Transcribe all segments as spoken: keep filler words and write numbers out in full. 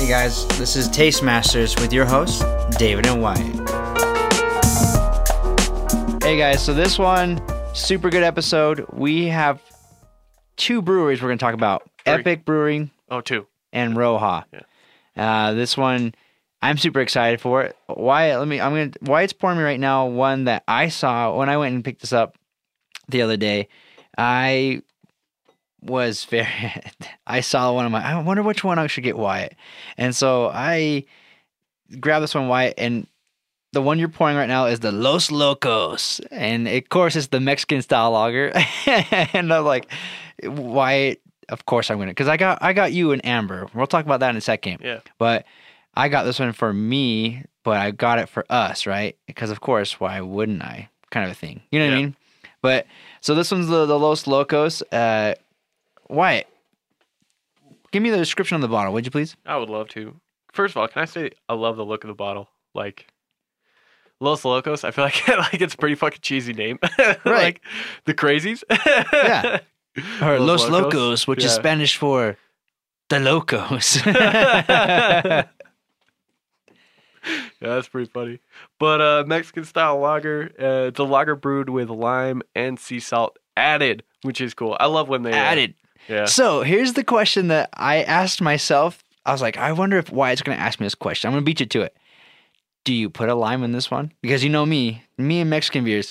Hey guys, this is Taste Masters with your hosts, David and Wyatt. Hey guys, so this one, super good episode. We have two breweries we're going to talk about. Three. Epic Brewing. Oh, two. And Roja. Yeah. Uh, this one, I'm super excited for it. Wyatt, let me, I'm going to, Wyatt's pouring me right now one that I saw when I went and picked this up the other day. I was very, I saw one of my, I wonder which one I should get Wyatt. And so I grabbed this one, Wyatt, and the one you're pouring right now is the Los Locos. And of course, it's the Mexican style lager. And I'm like, Wyatt, of course I'm going to, because I got, I got you an amber. We'll talk about that in a second. Yeah. But I got this one for me, but I got it for us, right? Because of course, why wouldn't I? Kind of a thing. You know what yeah. I mean? But, so this one's the, the Los Locos. Uh, Wyatt, give me the description on the bottle, would you please? I would love to. First of all, can I say I love the look of the bottle? Like, Los Locos, I feel like like it's a pretty fucking cheesy name. Right. Like, the Crazies. Yeah. Or Los, Los Locos, Locos, which yeah. is Spanish for the Locos. Yeah, that's pretty funny. But uh, Mexican style lager, uh, it's a lager brewed with lime and sea salt added, which is cool. I love when they Added. Uh, yeah. So here's the question that I asked myself. I was like, I wonder if Wyatt's going to ask me this question. I'm going to beat you to it. Do you put a lime in this one? Because you know me, me and Mexican beers.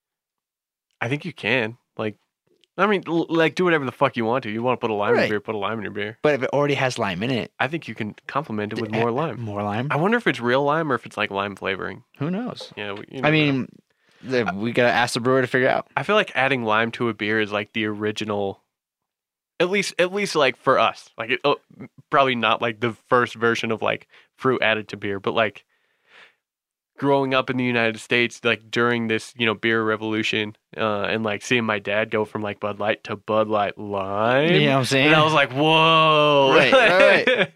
I think you can. Like, I mean, l- like do whatever the fuck you want to. You want to put a lime in Right. your beer, put a lime in your beer. But if it already has lime in it, I think you can complement it with more lime. More lime? I wonder if it's real lime or if it's like lime flavoring. Who knows? Yeah, we, you I never know. mean, the, we got to ask the brewer to figure out. I feel like adding lime to a beer is like the original, at least, at least like for us. Like, it, oh, probably not like the first version of like fruit added to beer, but like growing up in the United States, like during this, you know, beer revolution, uh, and like seeing my dad go from like Bud Light to Bud Light Lime. You know what I'm saying? And I was like, whoa. Right, right, right.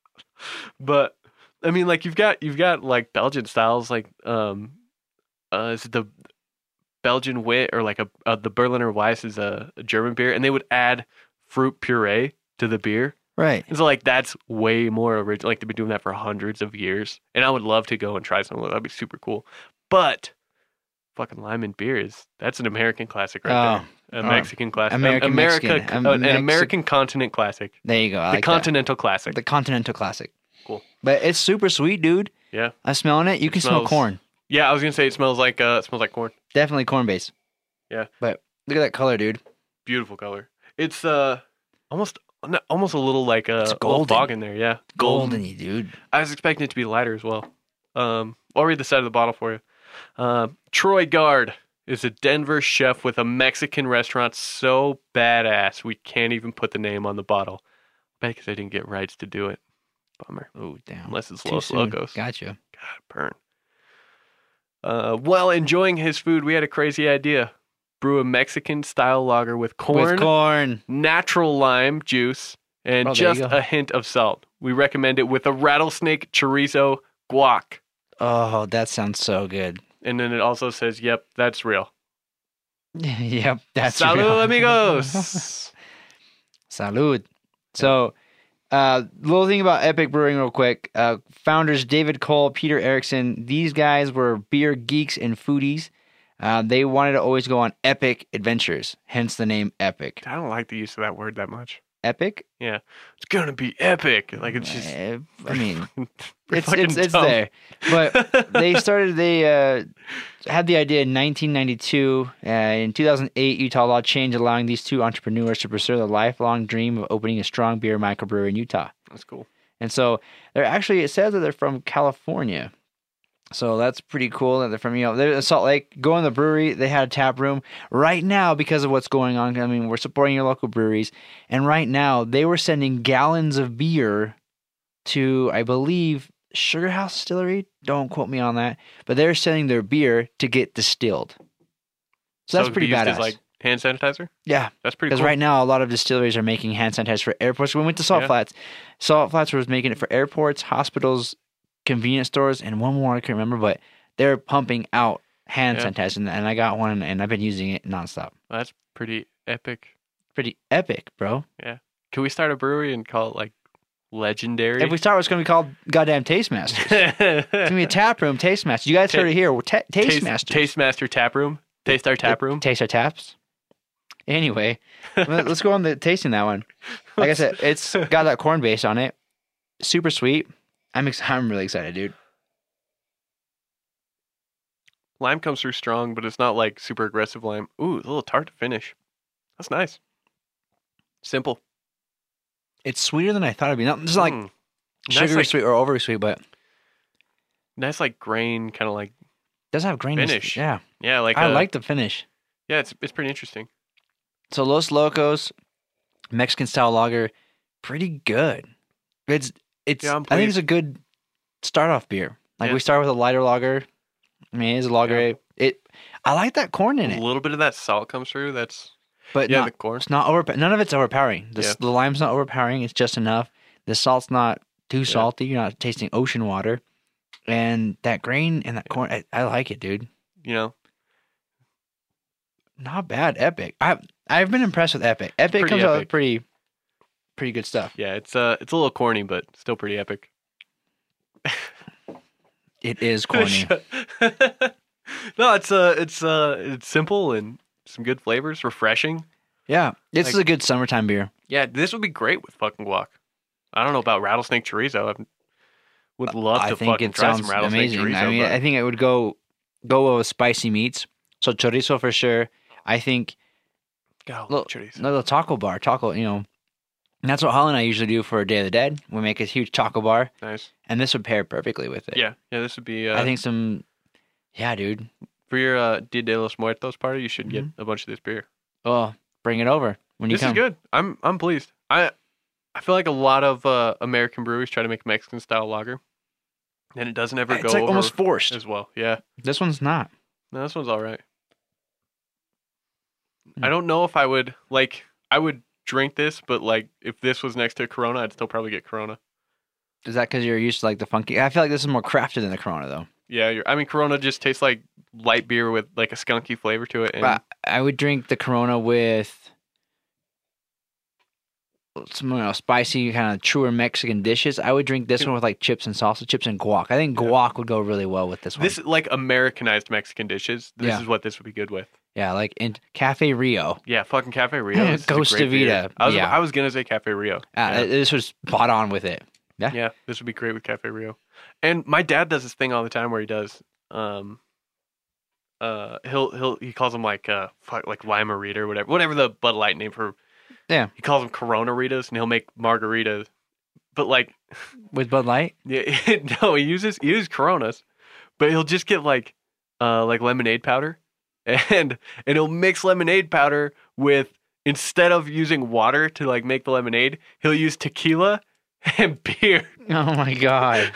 But I mean, like you've got, you've got like Belgian styles, like, um, uh, is it the Belgian Wit or like a, uh, the Berliner Weiss is a, a German beer, and they would add fruit puree to the beer. Right. And so like that's way more original. Like they've been doing that for hundreds of years, and I would love to go and try some of that. That'd be super cool. But fucking lime and beer is that's an American classic right Oh, there. A oh. Mexican classic. American America, Mexican. uh, A an Mexi- American continent classic. There you go. I the like continental classic. that. The Continental Classic. Cool. But it's super sweet, dude. Yeah. I'm smelling it. You can smell smells- corn. Yeah, I was gonna say it smells like uh, it smells like corn. Definitely corn based. Yeah. But look at that color, dude. Beautiful color. It's uh almost almost a little like a, It's a little golden. fog in there. Yeah, Goldeny, dude. I was expecting it to be lighter as well. Um, I'll read the side of the bottle for you. Uh, Troy Guard is a Denver chef with a Mexican restaurant so badass we can't even put the name on the bottle. I bet because I didn't get rights to do it. Bummer. Oh, damn. Unless it's Too Los soon. Locos. Gotcha. God, burn. Uh, while enjoying his food, we had a crazy idea. Brew a Mexican-style lager with corn, With corn. natural lime juice, and Oh, there you just go. a hint of salt. We recommend it with a rattlesnake chorizo guac. Oh, that sounds so good. And then it also says, yep, that's real. Yep, that's Salud, real. amigos. Salud. So, uh, little thing about Epic Brewing real quick. Uh, founders David Cole, Peter Erickson, these guys were beer geeks and foodies. Uh, they wanted to always go on epic adventures, hence the name Epic. I don't like the use of that word that much. Epic? Yeah. It's going to be epic. Like, it's just... Uh, I mean, it's fucking it's, it's dumb. there. But they started, they uh, had the idea in nineteen ninety-two. Uh, in two thousand eight, Utah law changed, allowing these two entrepreneurs to pursue their lifelong dream of opening a strong beer microbrewery in Utah. That's cool. And so they're actually, it says that they're from California. So that's pretty cool that they're from, you know, they're in Salt Lake. Go in the brewery. They had a tap room. Right now, because of what's going on, I mean, we're supporting your local breweries. And right now, they were sending gallons of beer to, I believe, Sugar House Distillery. Don't quote me on that. But they're sending their beer to get distilled. So that's it could pretty be used badass. as, like, hand sanitizer? Yeah. That's pretty Because cool. right now, a lot of distilleries are making hand sanitizer for airports. We went to Salt Yeah. Flats. Salt Flats was making it for airports, hospitals, convenience stores, and one more I can't remember, but they're pumping out hand Yeah. sanitizer, and I got one, and I've been using it nonstop. That's pretty epic. Pretty epic, bro. Can we start a brewery and call it, like, legendary. If we start, it's going to be called goddamn Taste Masters. It's going to be a tap room Taste Masters. You guys heard it here. We're ta- Taste, Taste Masters. Taste Master Tap Room. Taste our tap room. Taste our taps. Anyway, let's go on the tasting that one. Like I said, it's got that corn base on it. Super sweet. I'm ex- I'm really excited, dude. Lime comes through strong, but it's not like super aggressive lime. Ooh, a little tart to finish. That's nice. Simple. It's sweeter than I thought it'd be. Not just like Mm. sugary Nice, like- sweet or overly sweet, but it Nice, like grain, kind of like does have graininess. Finish. Yeah, yeah, like I a- like the finish. Yeah, it's it's pretty interesting. So Los Locos, Mexican style lager, pretty good. It's it's. Yeah, I'm I think pleased. it's a good start off beer. Like Yeah. we start with a lighter lager. I mean, it's a lager. Yeah. It. I like that corn in A it, little bit of that salt comes through. That's but yeah, not, the corn. it's not over. None of it's overpowering. The, Yeah. the lime's not overpowering. It's just enough. The salt's not too salty. You're not tasting ocean water. And that grain and that corn, I, I like it, dude. You know, Not bad. Epic. I I've been impressed with Epic. Epic Pretty comes out epic. with pretty pretty good stuff. yeah, it's uh, it's a little corny, but still pretty epic. It is corny. No, it's uh, it's uh, it's simple and some good flavors, refreshing. Yeah, this is Like- a good summertime beer. Yeah, this would be great with fucking guac. I don't know about rattlesnake chorizo. I would love I to think fucking it try sounds some rattlesnake amazing. chorizo. I mean, but- I think it would go go well with spicy meats. So chorizo for sure. I think God, I love little, chorizo. little taco bar, taco. You know, and that's what Holly and I usually do for Day of the Dead. We make a huge taco bar, Nice. and this would pair perfectly with it. Yeah, yeah. This would be. Uh, I think some. Yeah, dude. for your uh, Dia de los Muertos party, you should get a bunch of this beer. Oh, bring it over when you This come. is good. I'm I'm pleased. I I feel like a lot of uh, American breweries try to make Mexican style lager, and it doesn't ever It's go like over almost forced. as well. Yeah, This one's not. no, this one's all right. Hmm. I don't know if I would like. I would drink this, but like if this was next to Corona, I'd still probably get Corona. Is that because you're used to like the funky? I feel like this is more crafted than the Corona, though. Yeah, you're, I mean Corona just tastes like light beer with like a skunky flavor to it. And But I would drink the Corona with some you know, spicy, kind of truer Mexican dishes. I would drink this one with like chips and salsa, chips and guac. I think Yeah. guac would go really well with this one. this like Americanized Mexican dishes. This Yeah. is what this would be good with. yeah, like in Cafe Rio. Yeah, fucking Cafe Rio. This is a Costa great beer. Vida. I was Yeah. I was gonna say Cafe Rio. Uh, Yeah. This was spot on with it. Yeah. Yeah, this would be great with Cafe Rio. And my dad does this thing all the time where he does um uh he'll he'll he calls them like uh fuck, like Lime-A-Rita or whatever whatever the Bud Light name for. Yeah. He calls them Corona Ritas and he'll make margaritas. But like With Bud Light? yeah, no, he uses he uses Coronas, but he'll just get like uh like lemonade powder and and he'll mix lemonade powder with instead of using water to like make the lemonade, he'll use tequila and beer. Oh my God.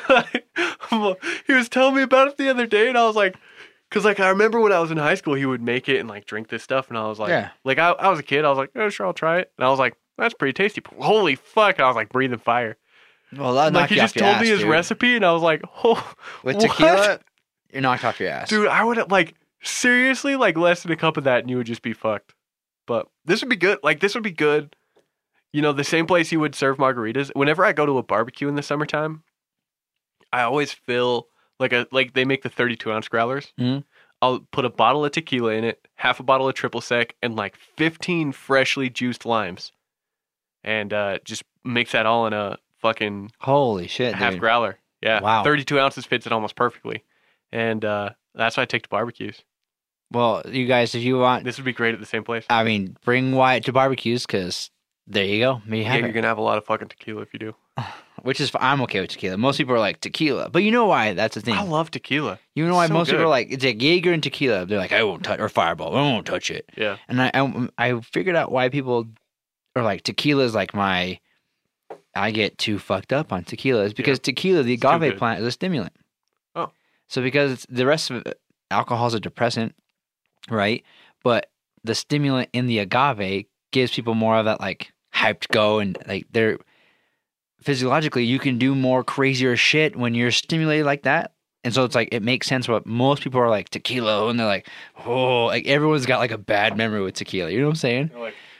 He was telling me about it the other day, and I was like, because like I remember when I was in high school, he would make it and like drink this stuff, and I was like, Yeah. like I, I was a kid, I was like, oh sure, I'll try it, and I was like, that's pretty tasty. Holy fuck! And I was like breathing fire. Well, that Like knocked he you just off your told me ass, his dude. recipe, and I was like, oh, With what? tequila, you're knocked off your ass. Dude, I would like seriously like less than a cup of that, and you would just be fucked. But this would be good. Like this would be good. You know, the same place you would serve margaritas. Whenever I go to a barbecue in the summertime, I always fill like a like they make the thirty-two ounce growlers. Mhm. I'll put a bottle of tequila in it, half a bottle of triple sec, and like fifteen freshly juiced limes, and uh, just mix that all in a fucking Holy shit, half dude. growler. Yeah, Wow. thirty-two ounces fits it almost perfectly, and uh, that's what I take to barbecues. Well, you guys, if you want, This would be great at the same place. I mean, bring Wyatt to barbecues because there you go. Me Yeah, have you're it. gonna have a lot of fucking tequila if you do. Which is, I'm okay with tequila. Most people are like tequila, but you know why? That's the thing. I love tequila. You know why so most people good. are like it's like Jaeger and tequila. They're like, I won't touch or Fireball. I won't touch it. Yeah, And I, I I figured out why people are like tequila is like my. I get too fucked up on tequila is because tequila, the It's too agave good. plant, is a stimulant. Oh. So because it's, the rest of it, alcohol is a depressant, right? But the stimulant in the agave gives people more of that like hyped go and like they're physiologically you can do more crazier shit when you're stimulated like that. And so it's like it makes sense what most people are like tequila and they're like, oh, like everyone's got like a bad memory with tequila. You know what I'm saying? like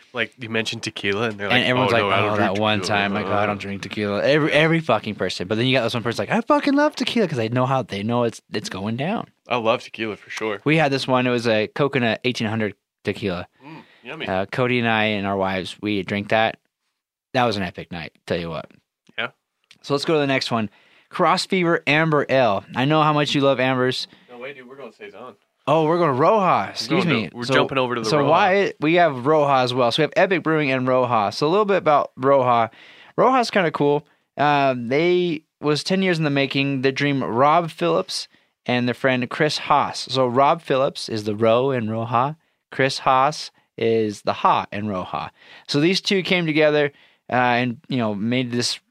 like you mentioned tequila, and they're like, and everyone's oh, like, no, I don't oh, drink that one tequila. time, like, oh, I don't drink tequila. Every every fucking person. But then you got this one person like, I fucking love tequila because they know how they know it's it's going down. I love tequila for sure. We had this one. It was a coconut eighteen hundred tequila. Mm, yummy. Uh, Cody and I and our wives, we drank that. That was an epic night. Tell you what. Yeah. So let's go to the next one. Cross Fever Amber Ale. I know how much you love Ambers. No way, dude. We're going to Saison. Oh, we're going to Roja. Excuse We're going me. to- we're So- jumping over to the So Roja. why we have Roja as well. So we have Epic Brewing and Roja. So a little bit about Roja. Roja's kind of cool. Um, they was ten years in the making. The dream Rob Phillips and their friend Chris Haas. So Rob Phillips is the Ro in Roja. Chris Haas is the Ha in Roja. So these two came together uh, and you know made this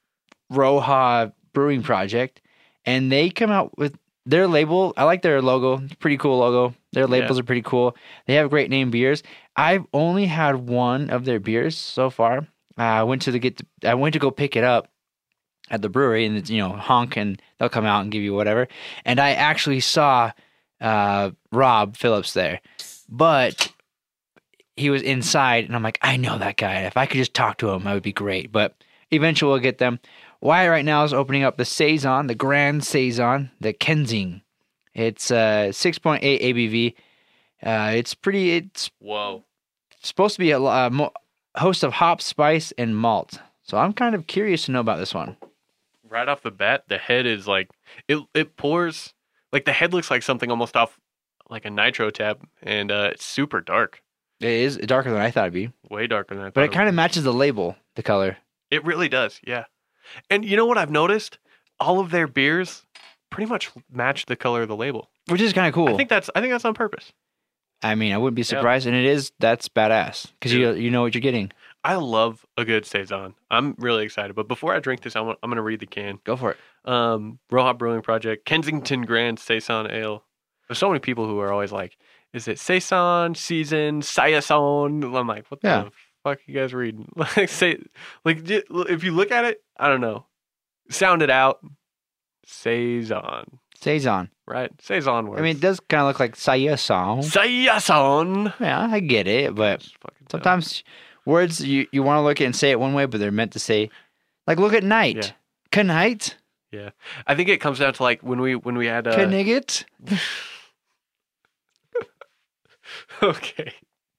Roja brewing project, and they come out with their label. I like their logo. It's a pretty cool logo. Their labels Yeah. are pretty cool. They have great name beers. I've only had one of their beers so far. Uh, I went to the get. I went to go pick it up at the brewery, and it's, you know, honk, and they'll come out and give you whatever. And I actually saw uh, Rob Phillips there, but he was inside, and I'm like, I know that guy. If I could just talk to him, that would be great. But eventually, we'll get them. Wyatt right now is opening up the Saison, the Grand Saison, the Kenzing. It's uh, six point eight A B V. Uh, it's pretty. It's Whoa. supposed to be a uh, mo- host of hop, spice, and malt. So I'm kind of curious to know about this one. Right off the bat, the head is like, it it pours, like the head looks like something almost off like a nitro tab, and uh, it's super dark. It is darker than I thought it'd be, Way darker than I thought. but it would kind of be. matches the label, the color. It really does, yeah. And you know what I've noticed? All of their beers pretty much match the color of the label. Which is kind of cool. I think that's I think that's on purpose. I mean, I wouldn't be surprised, and it is. That's badass because you you know what you're getting. I love a good Saison. I'm really excited. But before I drink this, I want, I'm going to read the can. Go for it. Um, Roja Brewing Project, Kensington Grand Saison Ale. There's so many people who are always like, is it Saison, Season, Saison? I'm like, what Yeah. the fuck you guys reading? Like, say, like, j- if you look at it, I don't know. Sound it out. Saison, Saison. right? Saison works. I mean, it does kind of look like Saison. Saison. Yeah, I get it, but It's fucking dumb. sometimes words you, you want to look at and say it one way, but they're meant to say, like, look at night. Yeah. Knight. Yeah, I think it comes down to like when we when we had uh, Knigget. okay.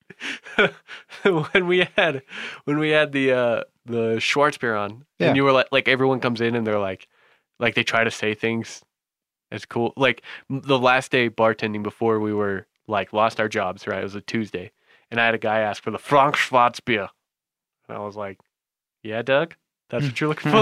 when we had when we had the uh the Schwarzbier on, Yeah. and you were like like everyone comes in and they're like like they try to say things as cool. Like m- the last day bartending before we were like lost our jobs, right? It was a Tuesday, and I had a guy ask for the Frank Schwarzbier, and I was like, "Yeah, Doug, that's what you're looking for."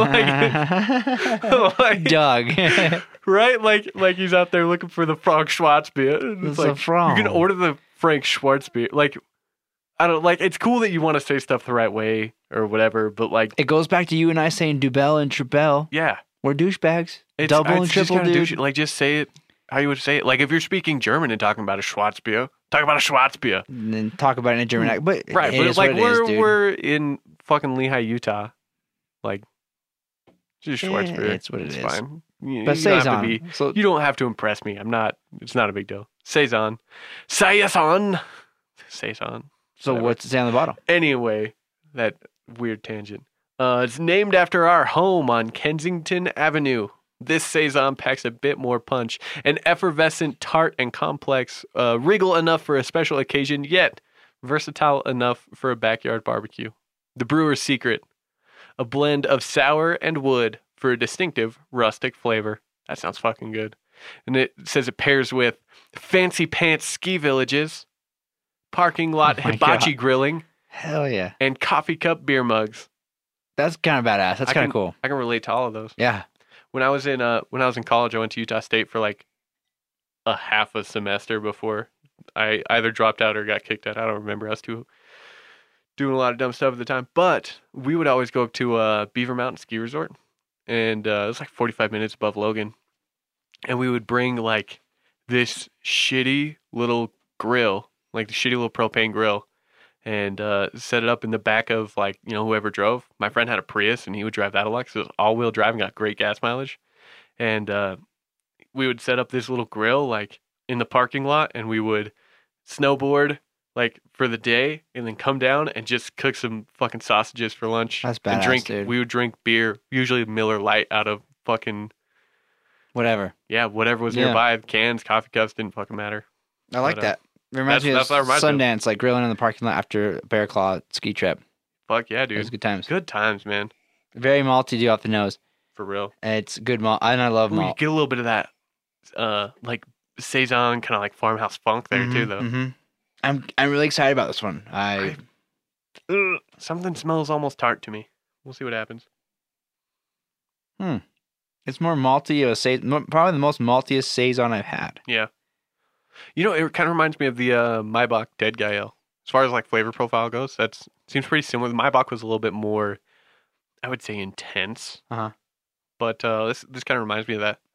Like, like, Doug. right? Like like he's out there looking for the Frank Schwarzbier. And It's It's a like Franc. you can order the Frank Schwarzbier. Like I don't like. It's cool that you want to say stuff the right way or whatever, but like It goes back to you and I saying Dubel and Trebel. yeah, We're douchebags. it's, Double it's and just triple, kinda dude. douchey. Like just say it how you would say it. Like if you're speaking German and talking about a Schwarzbier, talk about a Schwarzbier. And then talk about it in a German accent. But Right, it but is it's like what it is, we're dude. we're in fucking Lehigh, Utah. Like just Eh, Schwarzbier. it's what it it's is. fine. You, But you don't have to Saison. be. So You don't have to impress me. I'm not. It's not a big deal. Saison, Saison, Saison. so whatever. what's it say on the bottle? Anyway, that weird tangent. Uh, it's named after our home on Kensington Avenue. This Saison packs a bit more punch. An effervescent, tart, and complex. Uh, regal enough for a special occasion, yet versatile enough for a backyard barbecue. The brewer's secret. A blend of sour and wood for a distinctive rustic flavor. That sounds fucking good. And it says it pairs with fancy pants ski villages, parking lot Oh my hibachi God. grilling, Hell yeah. and coffee cup beer mugs. That's kind of badass. That's I kind can- of cool. I can relate to all of those. Yeah. When I was in uh when I was in college, I went to Utah State for like a half a semester before I either dropped out or got kicked out. I don't remember. I was too doing a lot of dumb stuff at the time. But we would always go up to uh, Beaver Mountain Ski Resort, and uh, it was like forty-five minutes above Logan, and we would bring like this shitty little grill, like the shitty little propane grill, and uh, set it up in the back of like, you know, whoever drove. My friend had a Prius and he would drive that a lot because it was all wheel drive and got great gas mileage. And uh, we would set up this little grill like in the parking lot, and we would snowboard like for the day, and then come down and just cook some fucking sausages for lunch. That's and badass, drink. dude. We would drink beer, usually Miller Lite, out of fucking Whatever. yeah, whatever was Yeah. nearby. Cans, coffee cups, didn't fucking matter. I like But, uh, that. It reminds that's- me that's what it of reminds me of. Sundance, like grilling in the parking lot after Bear Claw ski trip. Fuck yeah, It was dude. good times. Good times, man. Very malty, dew off the nose. For real. It's good malt, and I love Ooh, you malt. get a little bit of that, uh, like saison kind of like farmhouse funk there too, though. hmm I'm I'm really excited about this one. I Ugh, something smells almost tart to me. We'll see what happens. it's more malty of a saison, probably the most maltiest saison I've had. Yeah. You know, it kind of reminds me of the uh, Maibach Dead Guy Ale. As far as like flavor profile goes, that's seems pretty similar. The Maibach was a little bit more, I would say, intense. Uh-huh. But uh, this this kind of reminds me of that.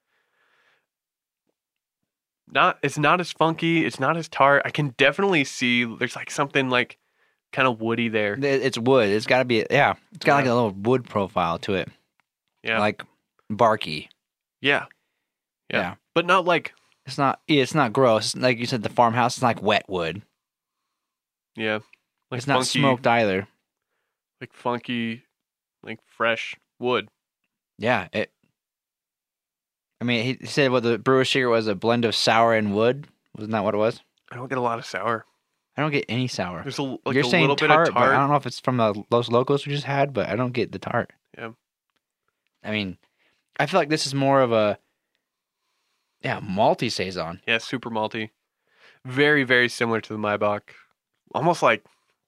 Not it's not as funky. It's not as tart. I can definitely see there's like something like kind of woody there. It- It's wood. It's got to be yeah. It's got like Yeah. a little wood profile to it, Yeah, like barky. yeah, yeah, Yeah. But not like It's not. yeah, It's not gross. Like you said, the farmhouse is like wet wood. yeah, like It's not funky, smoked either. like funky, like fresh wood. Yeah. It. I mean, he he said what the brewer's secret was a blend of sour and wood. Wasn't that what it was? I don't get a lot of sour. I don't get any sour. There's a like You're a saying little tart, bit of but I tart. don't know if it's from the Los Locos we just had, but I don't get the tart. Yeah. I mean, I feel like this is more of a yeah malty saison. Yeah, super malty. Very, very similar to the Maibach. Almost like,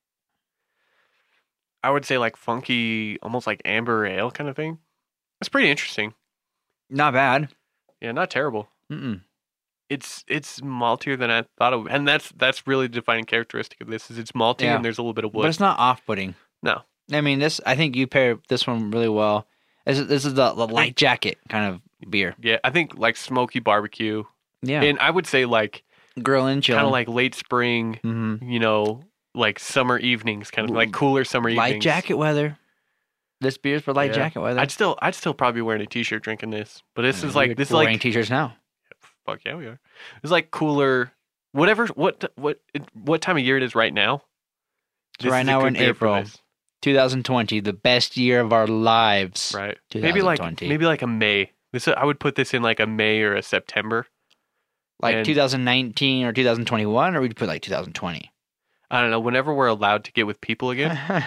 I would say like funky, almost like amber ale kind of thing. It's pretty interesting. Not bad. Yeah, not terrible. Mm-mm. It's it's maltier than I thought it would. And that's that's really the defining characteristic of this is it's malty Yeah. and there's a little bit of But wood. it's not off-putting. No. I mean, this. I think you pair this one really well. This is, this is the, the light jacket kind of beer. Yeah, I think like smoky barbecue. Yeah, And I would say like grilling, chilling, kind of like late spring, hmm you know, like summer evenings, kind of like cooler summer evenings. light jacket weather. This beer's for light Yeah. jacket weather. I'd still I'd still probably be wearing a t-shirt drinking this. But this Yeah, is like we're- this is we're like wearing t-shirts now. fuck yeah, we are. It's like cooler. Whatever. What what what time of year it is right now? So This right is a now we're good in beer for April. this, twenty twenty, the best year of our lives. right? Maybe like twenty twenty. maybe like a May. This I would put this in like a May or a September. Like and- twenty nineteen or twenty twenty-one, or we'd put like twenty twenty. I don't know. Whenever we're allowed to get with people again,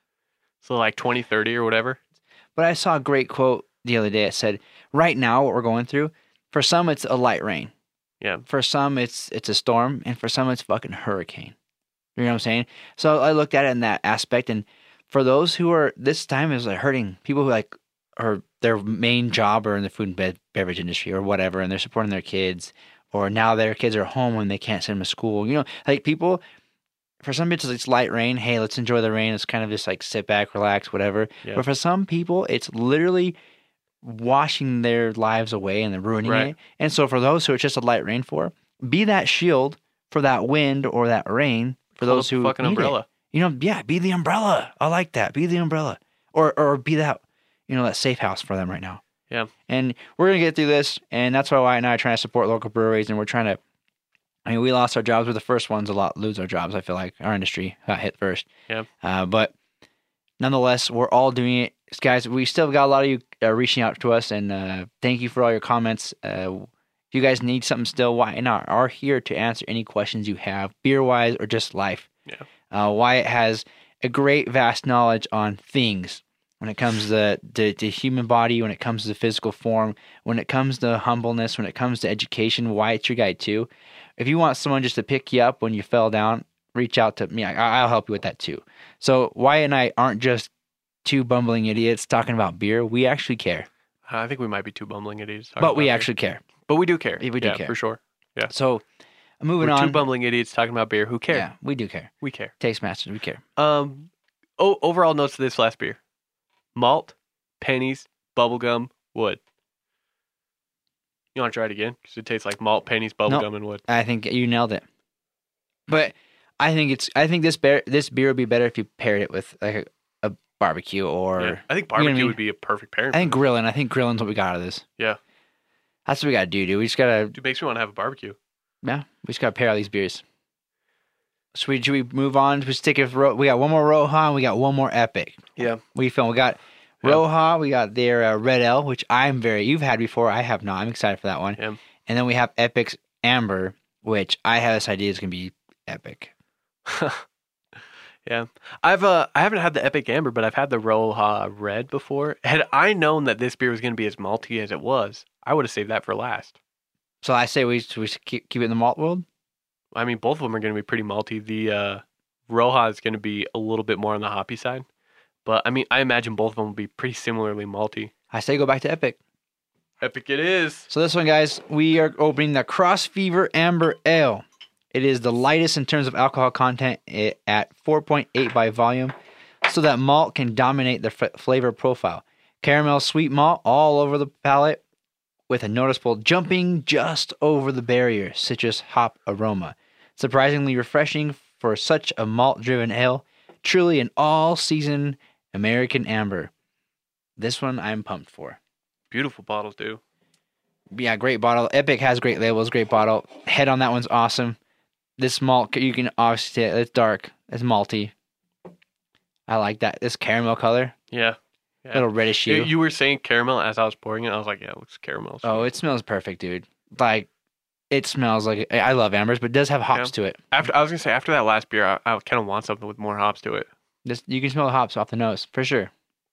so like twenty thirty or whatever. But I saw a great quote the other day. It said, "Right now, what we're going through, for some it's a light rain. Yeah. For some it's it's a storm, and for some it's fucking hurricane." You know what I'm saying? So I looked at it in that aspect, and for those who are this time is like hurting people who like are their main job or in the food and be- beverage industry or whatever, and they're supporting their kids, or now their kids are home and they can't send them to school. You know, like people. For some people, it's light rain. Hey, let's enjoy the rain. It's kind of just like sit back, relax, whatever. Yeah. But for some people, it's literally washing their lives away and they're ruining Right. it. And so for those who it's just a light rain for, be that shield for that wind or that rain for Pull those up the who fucking need umbrella. it. You know, yeah, be the umbrella. I like that. Be the umbrella. Or or be that, you know, that safe house for them right now. Yeah. And we're going to get through this. And that's why Wyatt and I are trying to support local breweries. And we're trying to, I mean, we lost our jobs. We're the first ones a lot lose our jobs. I feel like our industry got hit first. Yeah. Uh, but nonetheless, we're all doing it. Guys, we still got a lot of you uh, reaching out to us. And uh, thank you for all your comments. Uh, if you guys need something still, Wyatt and I are here to answer any questions you have, beer-wise or just life. Yeah. Uh, Wyatt has a great, vast knowledge on things when it comes to the, the human body, when it comes to the physical form, when it comes to humbleness, when it comes to education. Wyatt's your guy too. If you want someone just to pick you up when you fell down, reach out to me. I, I'll help you with that too. So Wyatt and I aren't just two bumbling idiots talking about beer. We actually care, I think we might be two bumbling idiots. talking but we about beer. actually care. but we do care. We do yeah, care. for sure. So moving We're on. two bumbling idiots talking about beer. Who care? Yeah, we do care. We care. Taste Masters, we care. Um, oh, overall notes to this last beer: malt, pennies, bubblegum, wood. You want to try it again? Because it tastes like malt, pennies, bubblegum, Nope. and wood. I think you nailed it. But I think it's. I think this beer. This beer would be better if you paired it with like a, a barbecue or. Yeah. I think you know what barbecue I mean? would be a perfect pairing. I think for grilling. I think grilling's what we got out of this. Yeah. That's what we gotta do, dude. We just gotta. this. Dude, makes me want to have a barbecue. Yeah, we just gotta pair all these beers. Should we, should we move on? We stick with Ro- we got one more Roja and we got one more Epic. Yeah. We film. We got Yeah. Roja. We got their uh, Red Ale, which I'm very. You've had before. I have not. I'm excited for that one. Yeah. And then we have Epic's Amber, which I have this idea is gonna be epic. Yeah, I've uh, I haven't had the Epic Amber, but I've had the Roja Red before. Had I known that this beer was going to be as malty as it was, I would have saved that for last. So I say we we should keep, keep it in the malt world. I mean, both of them are going to be pretty malty. The uh, Roja is going to be a little bit more on the hoppy side, but I mean, I imagine both of them will be pretty similarly malty. I say go back to Epic. Epic it is. So this one, guys, we are opening the Cross Fever Amber Ale. It is the lightest in terms of alcohol content at four point eight by volume, so that malt can dominate the f- flavor profile. Caramel sweet malt all over the palate with a noticeable jumping just over the barrier citrus hop aroma. Surprisingly refreshing for such a malt-driven ale. Truly an all-season American amber. This one I'm pumped for. Beautiful bottles, too. Yeah, great bottle. Epic has great labels, great bottle. Head on that one's awesome. This malt, you can obviously, it's dark. It's malty. I like that. This caramel color. Yeah. yeah. Little reddish You, hue. you were saying caramel as I was pouring it. I was like, yeah, it looks caramel. Oh, it smells perfect, dude. Like, it smells like, I love ambers, but it does have hops Yeah. to it. After I was going to say, after that last beer, I, I kind of want something with more hops to it. This, you can smell the hops off the nose, for sure.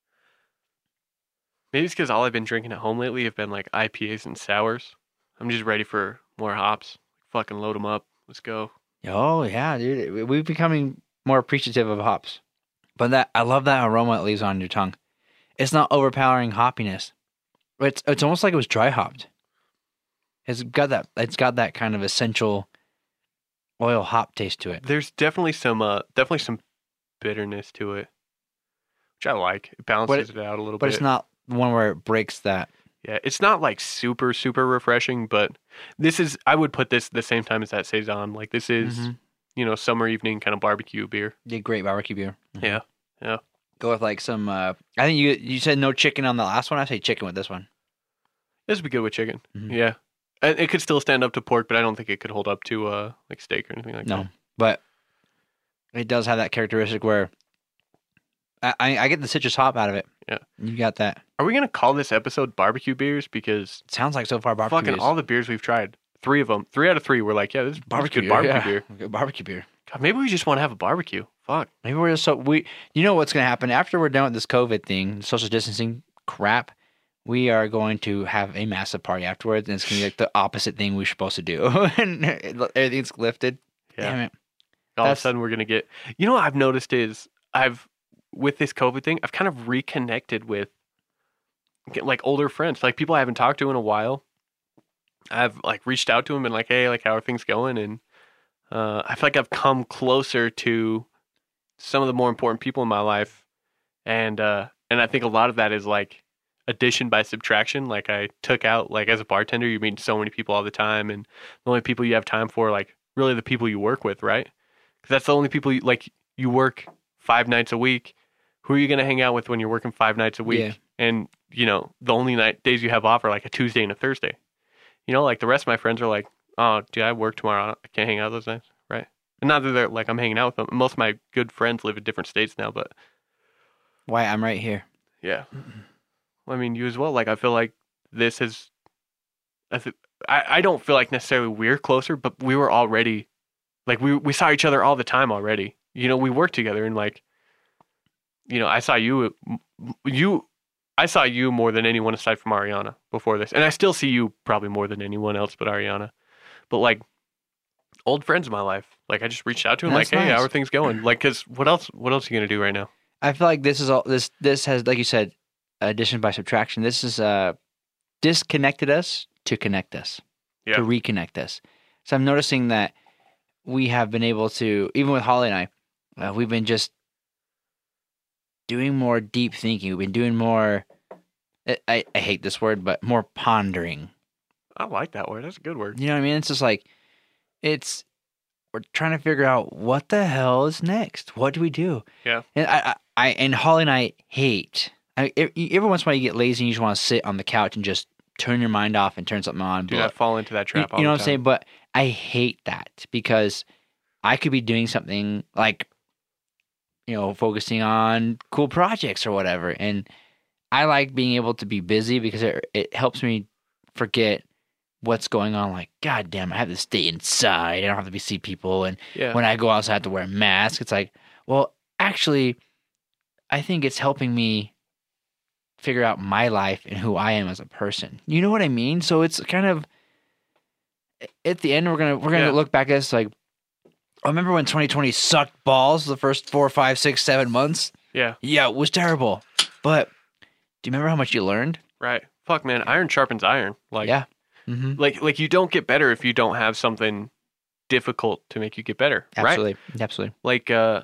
Maybe it's because all I've been drinking at home lately have been like I P As and sours. I'm just ready for more hops. Fucking load them up. Let's go. Oh, yeah, dude. We're becoming more appreciative of hops. But that I love that aroma it leaves on your tongue. It's not overpowering hoppiness. It's it's almost like it was dry hopped. It's got that it's got that kind of essential oil hop taste to it. There's definitely some, uh, definitely some bitterness to it, which I like. It balances it- it, out a little But bit. it's not one where it breaks that. Yeah, it's not like super super refreshing, but this is. I would put this at the same time as that saison. Like this is, Mhm. you know, summer evening kind of barbecue beer. Yeah, great barbecue beer. Mhm. Yeah, yeah. Go with like some. Uh, I think you you said no chicken on the last one. I say chicken with this one. This would be good with chicken. Mhm. Yeah, and it could still stand up to pork, but I don't think it could hold up to uh like steak or anything like No, that. but it does have that characteristic where I, I I get the citrus hop out of it. Yeah. You got that. Are we gonna call this episode barbecue beers? Because It sounds like so far barbecue fucking beers. all the beers we've tried, three of them, three out of three, were like, yeah, this is barbecue good barbecue yeah. beer. Good barbecue beer. God, maybe we just want to have a barbecue. Fuck. Maybe we're just so we. You know what's going to happen after we're done with this COVID thing, social distancing crap. We are going to have a massive party afterwards, and it's going to be like the opposite thing we're supposed to do, and everything's lifted. Yeah. Damn it! All That's- of a sudden, we're gonna get. You know what I've noticed is I've with this COVID thing, I've kind of reconnected with get, like older friends, like people I haven't talked to in a while. I've like reached out to them and like, hey, like how are things going? And uh, I feel like I've come closer to some of the more important people in my life, and uh, and I think a lot of that is like addition by subtraction. Like I took out like as a bartender, you meet so many people all the time, and the only people you have time for, like really the people you work with, right? Because that's the only people you, like you work five nights a week. Who are you going to hang out with when you're working five nights a week? Yeah. And you know the only night days you have off are like a Tuesday and a Thursday. You know, like the rest of my friends are like, oh, dude, I work tomorrow. I can't hang out those nights, right? And not that they're like I'm hanging out with them. Most of my good friends live in different states now, but Why I'm right here. yeah. Well, I mean, you as well. Like, I feel like this has. I, th- I I don't feel like necessarily we're closer, but we were already, like, we we saw each other all the time already. You know, we worked together, and like, you know, I saw you, you, I saw you more than anyone aside from Ariana before this, and I still see you probably more than anyone else but Ariana. But like, old friends in my life, like, I just reached out to him, That's like, hey, nice. how are things going? Like, cause what else? What else are you gonna do right now? I feel like this is all this this has, like you said, addition by subtraction. This is uh disconnected us to connect us, Yeah. to reconnect us. So I'm noticing that we have been able to, even with Holly and I, uh, we've been just doing more deep thinking. We've been doing more. I, I, I hate this word, but more pondering. I like that word. That's a good word. You know what I mean? It's just like it's we're trying to figure out what the hell is next. What do we do? Yeah. And I, I, I and Holly and I hate. I, every every once in a while you get lazy and you just want to sit on the couch and just turn your mind off and turn something on. Dude, but, I fall into that you, trap. all you know the what I'm time. saying? But I hate that because I could be doing something like, you know, focusing on cool projects or whatever. And I like being able to be busy because it, it helps me forget what's going on. Like, God damn, I have to stay inside. I don't have to be see people. And Yeah. when I go outside, I have to wear a mask. It's like, well, actually, I think it's helping me figure out my life and who I am as a person. You know what I mean? So it's kind of, at the end, we're gonna we're gonna Yeah. look back at this like, I remember when twenty twenty sucked balls the first four, five, six, seven months. Yeah. Yeah, it was terrible. But do you remember how much you learned? Right. Fuck, man. Iron sharpens iron. Like, Yeah. Mm-hmm. like, like you don't get better if you don't have something difficult to make you get better. Right. Absolutely. Absolutely. Like, uh,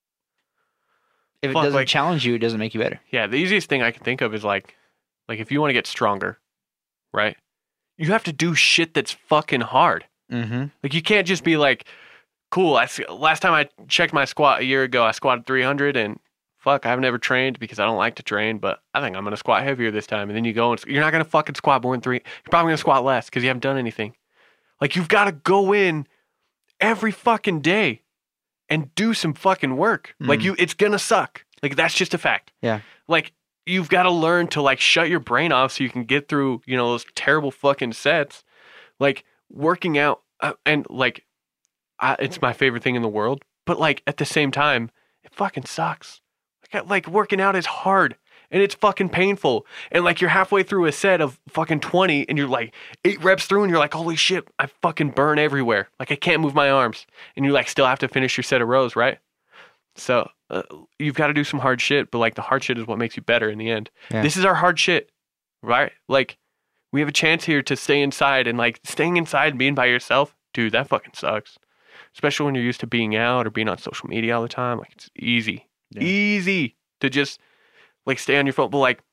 If it Fuck, doesn't like- challenge you, it doesn't make you better. yeah, the easiest thing I can think of is like, like if you want to get stronger, right? You have to do shit that's fucking hard. Mm-hmm. Like you can't just be like, cool. I, last time I checked my squat a year ago, I squatted three hundred and fuck, I've never trained because I don't like to train, but I think I'm going to squat heavier this time. And then you go and you're not going to fucking squat more than three. You're probably going to squat less because you haven't done anything. Like you've got to go in every fucking day and do some fucking work. Mm. Like you, it's going to suck. Like that's just a fact. Yeah. Like you've got to learn to like shut your brain off so you can get through, you know, those terrible fucking sets. Like working out uh, and like, I, it's my favorite thing in the world. But like at the same time, it fucking sucks. Like, like working out is hard and it's fucking painful. And like you're halfway through a set of fucking twenty and you're like eight reps through and you're like, holy shit, I fucking burn everywhere. Like I can't move my arms. And you like still have to finish your set of rows, right? So uh, you've got to do some hard shit, but like the hard shit is what makes you better in the end. Yeah. This is our hard shit, right? Like we have a chance here to stay inside and like staying inside and being by yourself, dude, that fucking sucks. Especially when you're used to being out or being on social media all the time. Like it's easy, Yeah. easy to just like stay on your phone, but like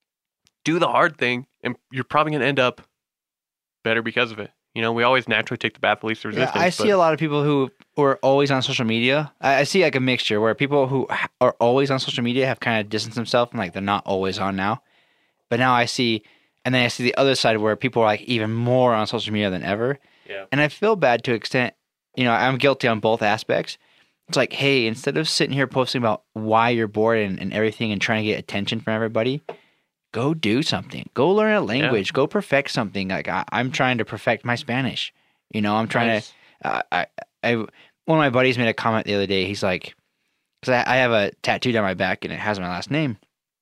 do the hard thing and you're probably going to end up better because of it. You know, we always naturally take the path of least Yeah, resistance. I see but- a lot of people who are always on social media. I, I see like a mixture where people who h- are always on social media have kind of distanced themselves and like they're not always on now. But now I see, and then I see the other side where people are like even more on social media than ever. Yeah. And I feel bad to an extent, you know, I'm guilty on both aspects. It's like, hey, instead of sitting here posting about why you're bored and, and everything and trying to get attention from everybody, go do something. Go learn a language. Go perfect something. Like I, I'm trying to perfect my Spanish. You know, I'm trying Nice. to. Uh, I, I, one of my buddies made a comment the other day. He's like, because I, I have a tattoo down my back and it has my last name,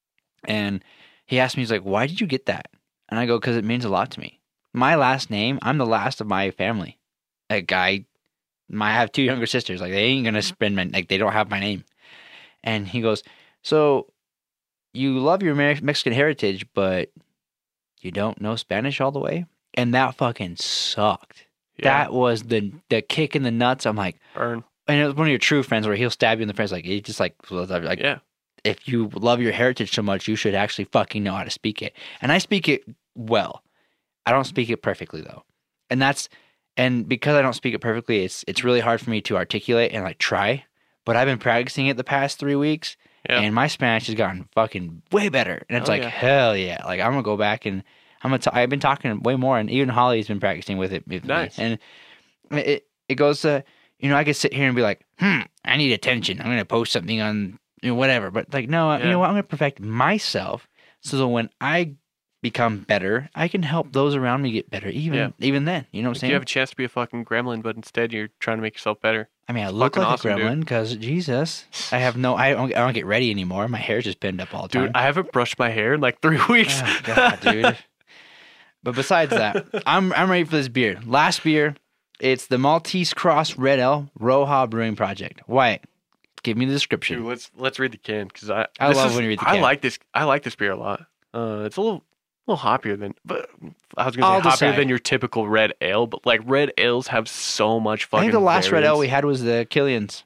and he asked me, he's like, "Why did you get that?" And I go, "Because it means a lot to me. My last name. I'm the last of my family. Like I, my I have two younger sisters. Like they ain't gonna spend my like they don't have my name." And he goes, "So you love your Me- Mexican heritage, but you don't know Spanish all the way?" And that fucking sucked. Yeah. That was the the kick in the nuts. I'm like, Burn. and it was one of your true friends where he'll stab you in the face. Like he just like like Yeah. if you love your heritage so much, you should actually fucking know how to speak it. And I speak it well. I don't speak it perfectly though, and that's and because I don't speak it perfectly, it's it's really hard for me to articulate and like try. But I've been practicing it the past three weeks, Yeah. and my Spanish has gotten fucking way better. And it's Oh, like yeah. hell yeah! Like I'm gonna go back and I'm gonna. T- I've been talking way more, and even Holly's been practicing with it. With Nice. Me. And it it goes to you know I could sit here and be like, hmm, I need attention. I'm gonna post something on you know, whatever. But like no, you Yeah. know what? I'm gonna perfect myself so that when I become better, I can help those around me get better. Even Yeah. even then, you know what I'm Like saying? you have a chance to be a fucking gremlin, but instead you're trying to make yourself better. I mean, I look fucking like awesome, a dude. gremlin because Jesus, I have no, I don't, I don't get ready anymore. My hair's just pinned up all the time. Dude, I haven't brushed my hair in like three weeks. Oh, God, dude. But besides that, I'm I'm ready for this beer. Last beer, it's the Maltese Cross Red Ale Roja Brewing Project. Wyatt, give me the description. Dude, let's let's read the can because I I this love is- when you read the I can. like this. I like this beer a lot. Uh, it's a little little hoppier than, but I was gonna I'll say hoppier decide. than your typical red ale. But like red ales have so much I fucking. think the last Red Ale variance. we had was the Killian's,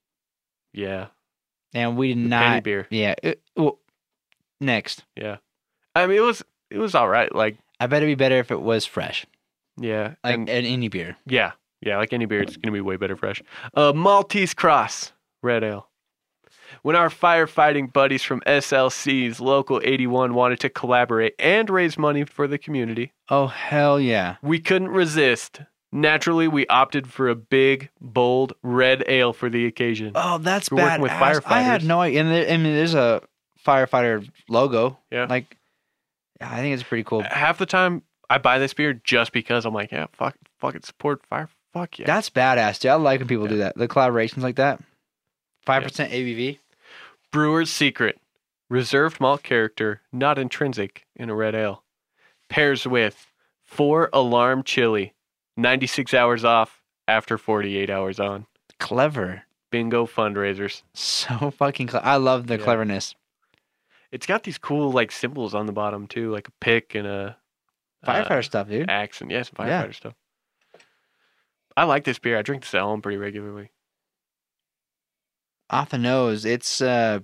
Yeah, and we did penny not. beer. Yeah. It, well, next, Yeah, I mean it was it was all right. Like I bet it'd be better if it was fresh, yeah, like and an any beer. yeah, yeah, like any beer, it's gonna be way better fresh. Uh, Maltese Cross Red Ale. When our firefighting buddies from S L C's Local eighty-one wanted to collaborate and raise money for the community, Oh hell yeah! we couldn't resist Naturally, we opted for a big, bold red ale for the occasion. Oh, that's We're bad. working with firefighters. I had no idea. And there, I mean, there's a firefighter logo. Yeah. Like, I think it's pretty cool. Half the time, I buy this beer just because I'm like, yeah, fuck, fuck it, support fire. Fuck yeah. That's badass, dude. I like when people Yeah. do that. The collaborations like that. five percent A B V. Brewer's Secret. Reserved malt character, not intrinsic in a red ale. Pairs with four alarm chili. ninety-six hours off after forty-eight hours on. Clever. Bingo fundraisers. So fucking clever. I love the Yeah. cleverness. It's got these cool like symbols on the bottom too, like a pick and a Firefighter uh, stuff, dude. axe and yes, firefighter Yeah. stuff. I like this beer. I drink this at home pretty regularly. Off the nose. It's, uh,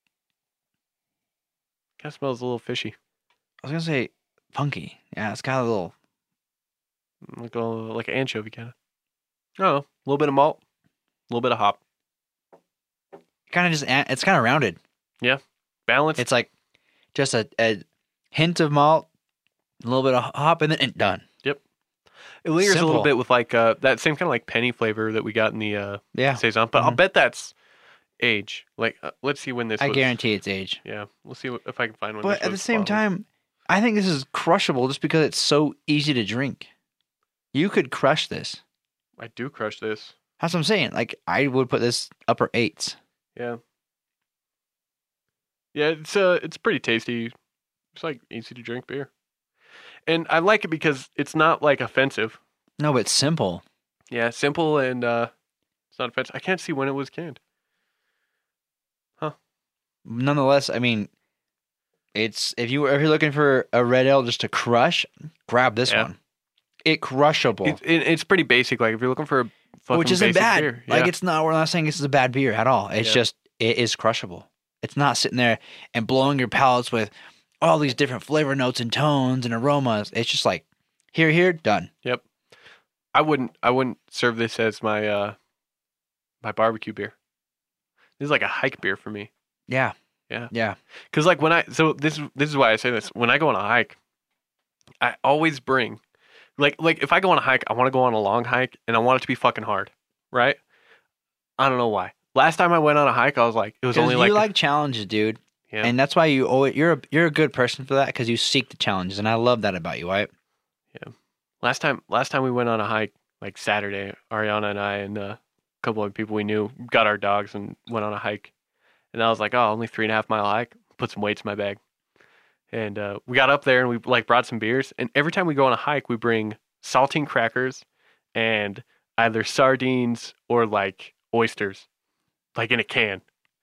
Kind of smells a little fishy, I was going to say funky. Yeah, it's got a little. like a like an anchovy kind of. I don't know, a little bit of malt, a little bit of hop, Kind of just, it's kind of rounded. balanced. It's like just a, a hint of malt, a little bit of hop, and then and done. It lingers a Simple. little bit with like uh, that same kind of like penny flavor that we got in the uh, Yeah. saison, but I'll Mhm. bet that's age. Like, uh, let's see when this. I was. guarantee it's age. Yeah, we'll see what, if I can find one. But at the same time, I think this is crushable just because it's so easy to drink. You could crush this. I do crush this. That's what I'm saying. Like, I would put this upper eights. Yeah, yeah, it's uh, it's pretty tasty. It's like easy to drink beer, and I like it because it's not like offensive. No, but it's simple. Yeah, simple and uh, it's not offensive. I can't see when it was canned. Nonetheless, I mean, it's if you if you're looking for a red ale just to crush, grab this Yeah. one. It crushable, It's it, it's pretty basic. Like if you're looking for a fucking which isn't basic bad. beer, Like yeah. it's not. We're not saying this is a bad beer at all. It's Yeah. just it is crushable. It's not sitting there and blowing your palates with all these different flavor notes and tones and aromas. It's just like here, here, done. I wouldn't I wouldn't serve this as my uh my barbecue beer. This is like a hike beer for me. Yeah, Yeah. yeah. Cuz like when I so this this is why I say this. When I go on a hike, I always bring like like if I go on a hike, I want to go on a long hike and I want it to be fucking hard, right? I don't know why. Last time I went on a hike, I was like it was 'Cause only you like, like challenges, dude, yeah. and that's why you always you're a, you're a good person for that because you seek the challenges, and I love that about you, Wyatt. Last time, last time we went on a hike, like Saturday, Ariana and I and uh, a couple of people we knew got our dogs and went on a hike. And I was like, oh, only three and a half mile hike. Put some weights in my bag. And uh, we got up there and we like brought some beers. And every time we go on a hike, we bring saltine crackers and either sardines or like oysters, like in a can.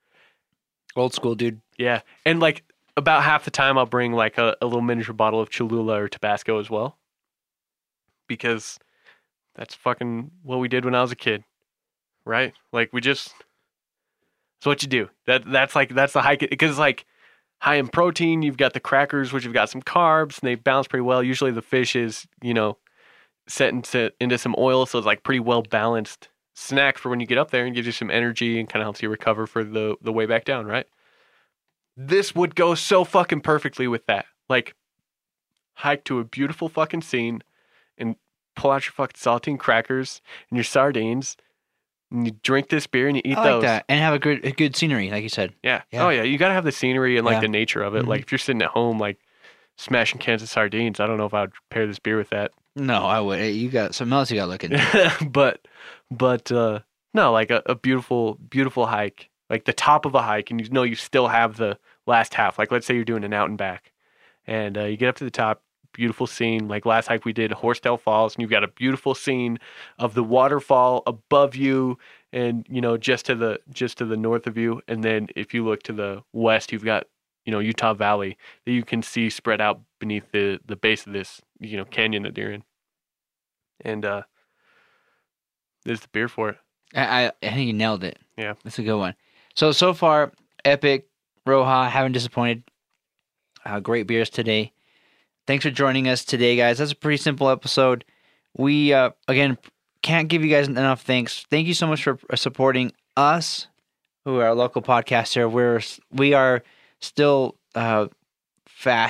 Old school, dude. Yeah. And like about half the time, I'll bring like a, a little miniature bottle of Cholula or Tabasco as well. Because that's fucking what we did when I was a kid, right? Like we just, it's what you do. That that's like that's the hike because it's like high in protein. You've got the crackers, which have got some carbs, and they balance pretty well. Usually the fish is you know set into into some oil, so it's like pretty well balanced snack for when you get up there and gives you some energy and kind of helps you recover for the the way back down, right? This would go so fucking perfectly with that. Like hike to a beautiful fucking scene. And pull out your fucking saltine crackers and your sardines, and you drink this beer and you eat I like those. that, and have a good a good scenery, like you said. Yeah. Yeah. Oh yeah. You gotta have the scenery and like Yeah. the nature of it. Mhm. Like if you're sitting at home, like smashing cans of sardines, I don't know if I would pair this beer with that. No, I would. Hey, you got something else you got looking. but, but uh, no, like a, a beautiful, beautiful hike, like the top of a hike, and you know you still have the last half. Like let's say you're doing an out and back, and uh, you get up to the top. Beautiful scene. Like last hike we did Horsetail Falls, and you've got a beautiful scene of the waterfall above you, and you know just to the just to the north of you. And then if you look to the west, you've got you know Utah Valley that you can see spread out beneath the the base of this you know canyon that you're in. And uh, there's the beer for it. I, I I think you nailed it. Yeah. That's a good one. So so far, Epic, Roja, haven't disappointed. Uh, great beers today. Thanks for joining us today, guys. That's a pretty simple episode. We, uh, again, can't give you guys enough thanks. Thank you so much for supporting us, who are a local podcast here. We're, we are still uh, fast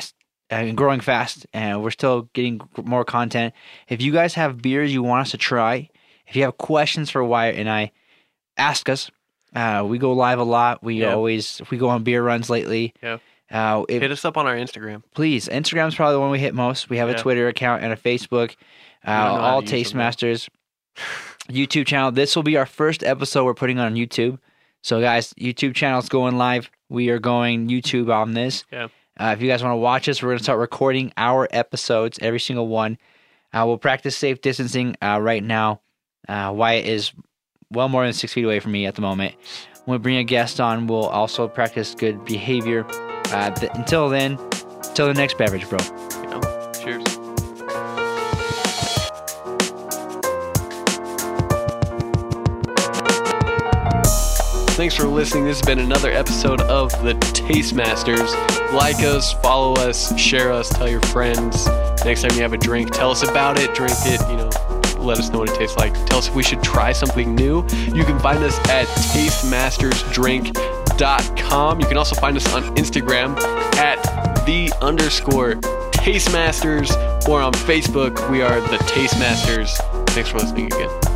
and growing fast, and we're still getting more content. If you guys have beers you want us to try, if you have questions for Wyatt and I, ask us. Uh, we go live a lot. We Yeah. always we go on beer runs lately. Yeah. Uh, if, Hit us up on our Instagram. please, Instagram's probably the one we hit most. We have a Yeah. Twitter account and a Facebook. Uh, don't know how all to use Taste them, though. Masters YouTube channel. This will be our first episode we're putting on YouTube. So guys, YouTube channel's going live. We are going YouTube on this. Yeah. Uh, if you guys want to watch us, we're going to start recording our episodes, every single one. Uh, we'll practice safe distancing uh, right now. Uh, Wyatt is well more than six feet away from me at the moment. When we bring a guest on, we'll also practice good behavior. Uh, th- until then, until the next beverage, bro. Yeah. Cheers. Thanks for listening. This has been another episode of the Taste Masters. Like us, follow us, share us, tell your friends. Next time you have a drink, tell us about it, drink it, you know, let us know what it tastes like. Tell us if we should try something new. You can find us at taste masters drink dot com. You can also find us on Instagram at the underscore Taste Masters, or on Facebook, we are the Taste Masters. Thanks for listening again.